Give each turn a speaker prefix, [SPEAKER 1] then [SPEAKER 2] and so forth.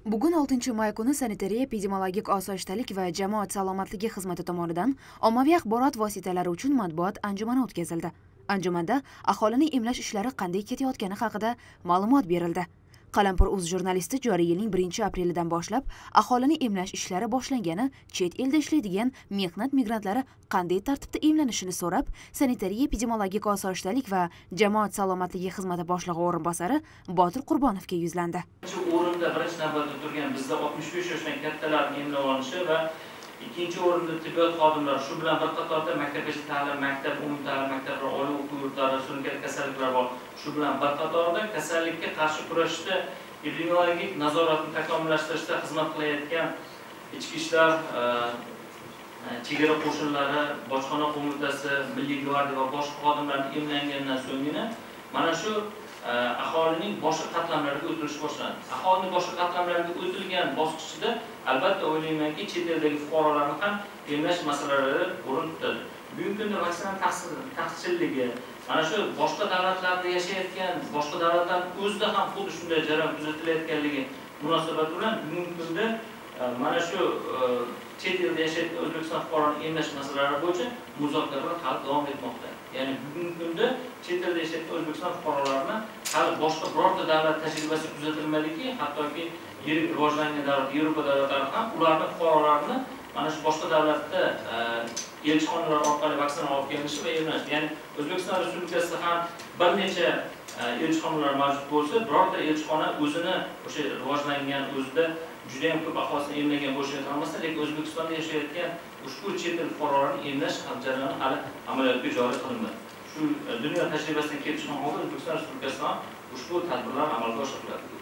[SPEAKER 1] Bugun 6-may kuni sanitariya-epidemiologik osoyishtalik va jamoat salomatligi xizmati tomonidan ommaviy axborot vositalari uchun matbuot anjumani o'tkazildi. Anjumanda aholini emlash ishlari qanday ketayotgani haqida ma'lumot berildi. Qalampir.uz jurnalisti joriy yilning 1-aprelidan boshlab aholini emlash ishlari boshlangani, chet elda ishlaydigan mehnat migrantlari qanday tartibda emlanishini so'rab, sanitariya-epidemiologik osoyishtalik va jamoat salomatligi xizmati boshlig'i o'rinbosari Botir Qurbonovga yuzlandi.
[SPEAKER 2] O'rinda birinchi navbatda turgan bizda 65 yoshdan kattalarning emlab olinishi va ikkinchi o'rinda tibbiyot xodimlari, shu bilan bir qatorda maktabgacha ta'lim, maktab, umumta'lim maktablar, oliy o'quv yurtlari, surunkali kasalliklar bor. Shu bilan bir qatorda kasallikka qarshi kurashishda epidemiologik nazoratni takomillashtirishda xizmat qilayotgan ichki ishlar, chegara qo'shinlari, bojxona qo'mitasi, milliy gvardiya va boshqa xodimlarning emlangandan so'nggina mana shu aholining boshqa qatlamlariga o'tilish boshlandi. Aholining boshqa qatlamlariga o'tilgan bosqichida albatta o'ylaymanki, chet eldagi fuqarolarni ham emlash masalalari o'rin tutadi. Bugungi kunda vaksina taqchilligi, mana shu boshqa davlatlarda yashayotgan, boshqa davlatlar o'zida ham xuddi shunday jarayon kuzatilayotganligi munosabati bilan bugungi kunda mana shu chet elda yashayotgan O'zbekiston fuqarolarini emlash masalalari bo'yicha muzokaralar hali davom etmoqda. Ya'ni bugungi kunda chet elda yashayotgan O'zbekiston fuqarolarini hali boshqa birorta davlat tajribasi kuzatilmadiki, hattoki yirik rivojlangan davlat, Yevropa davlatlari ham ularning fuqarolarini mana shu boshqa davlatda elchixonalar orqali vaksina olib kelinishi va emlanishi. Ya'ni O'zbekiston Respublikasida ham bir necha elchixonalar mavjud bo'lsa, birorta elchixona o'zini o'sha rivojlangan o'zida juda ham ko'p aholisini emlagan bo'lishiga qaramasdan, lekin O'zbekistonda yashayotgan ushbu chet el fuqarolarini emlash jarayoni hali amaliyotga joriy qilinmadi. Shu dunyo tajribasidan kelishgan holda O'zbekiston Respublikasida ushbu tadbirlar amalga oshiriladi.